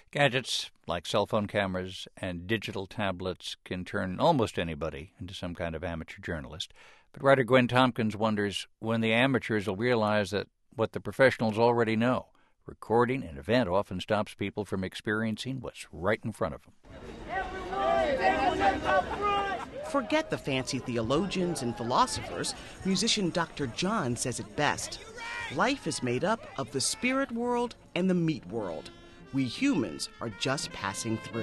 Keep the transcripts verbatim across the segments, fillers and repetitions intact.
Gadgets like cell phone cameras and digital tablets can turn almost anybody into some kind of amateur journalist. But writer Gwen Tompkins wonders when the amateurs will realize that what the professionals already know. Recording an event often stops people from experiencing what's right in front of them. Forget the fancy theologians and philosophers. Musician Doctor John says it best. Life is made up of the spirit world and the meat world. We humans are just passing through.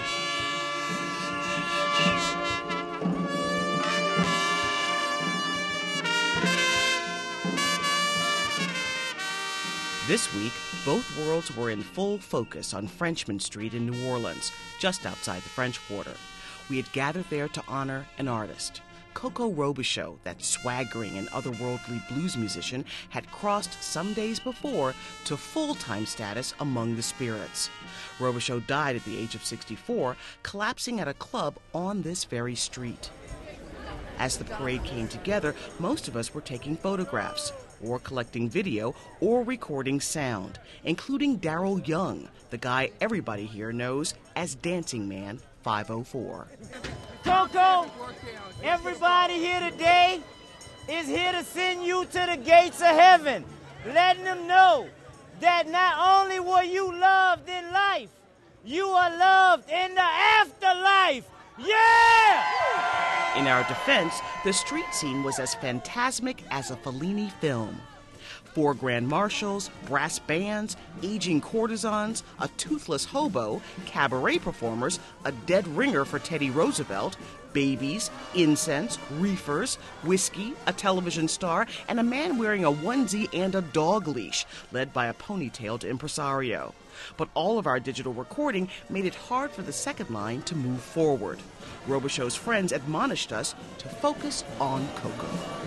This week, both worlds were in full focus on Frenchmen Street in New Orleans, just outside the French Quarter. We had gathered there to honor an artist. Coco Robichaux, that swaggering and otherworldly blues musician, had crossed some days before to full-time status among the spirits. Robichaux died at the age of sixty-four, collapsing at a club on this very street. As the parade came together, most of us were taking photographs, or collecting video, or recording sound, including Daryl Young, the guy everybody here knows as Dancing Man five oh four. Coco, everybody here today is here to send you to the gates of heaven, letting them know that not only were you loved in life, you are loved in the afterlife. Yeah! In our defense, the street scene was as phantasmic as a Fellini film. Four grand marshals, brass bands, aging courtesans, a toothless hobo, cabaret performers, a dead ringer for Teddy Roosevelt, babies, incense, reefers, whiskey, a television star, and a man wearing a onesie and a dog leash, led by a ponytailed impresario. But all of our digital recording made it hard for the second line to move forward. Robichaux's friends admonished us to focus on Coco.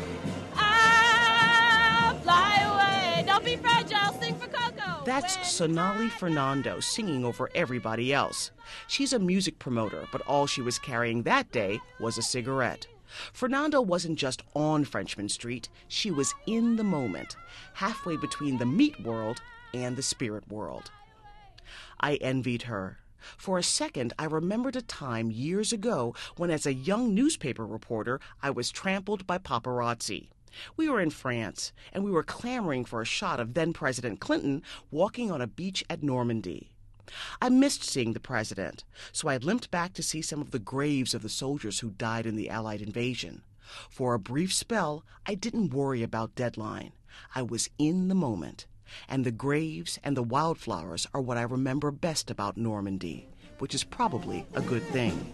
Ah, fly away, don't be fragile, sing for Coco. That's Sonali Fernando singing over everybody else. She's a music promoter, but all she was carrying that day was a cigarette. Fernando wasn't just on Frenchmen Street, she was in the moment, halfway between the meat world and the spirit world. I envied her. For a second, I remembered a time years ago when, as a young newspaper reporter, I was trampled by paparazzi. We were in France, and we were clamoring for a shot of then-President Clinton walking on a beach at Normandy. I missed seeing the president, so I limped back to see some of the graves of the soldiers who died in the Allied invasion. For a brief spell, I didn't worry about deadline. I was in the moment. And the graves and the wildflowers are what I remember best about Normandy, which is probably a good thing.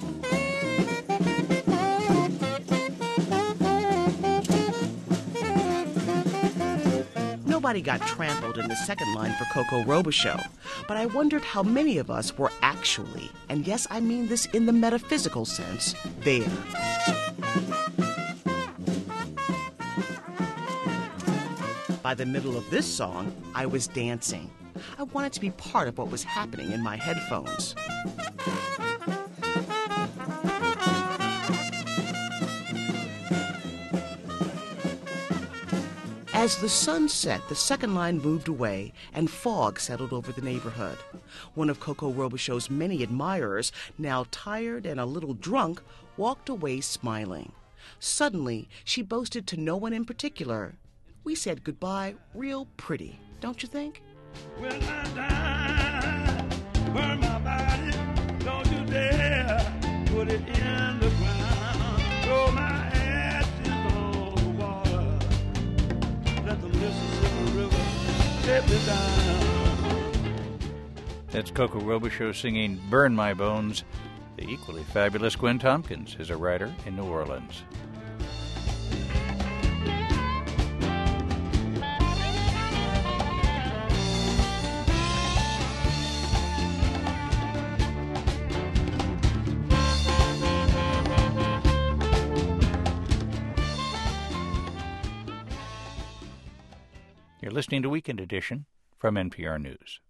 Nobody got trampled in the second line for Coco Robichaux, but I wondered how many of us were actually, and yes, I mean this in the metaphysical sense, there. By the middle of this song, I was dancing. I wanted to be part of what was happening in my headphones. As the sun set, the second line moved away, and fog settled over the neighborhood. One of Coco Robichaux's many admirers, now tired and a little drunk, walked away smiling. Suddenly, she boasted to no one in particular. We said goodbye real pretty, don't you think? When I die, burn my body, don't you dare put it in the ground. Throw my ashes on the water, let the Mississippi River take me down. That's Coco Robichaux singing Burn My Bones. The equally fabulous Gwen Tompkins is a writer in New Orleans. You're listening to Weekend Edition from N P R News.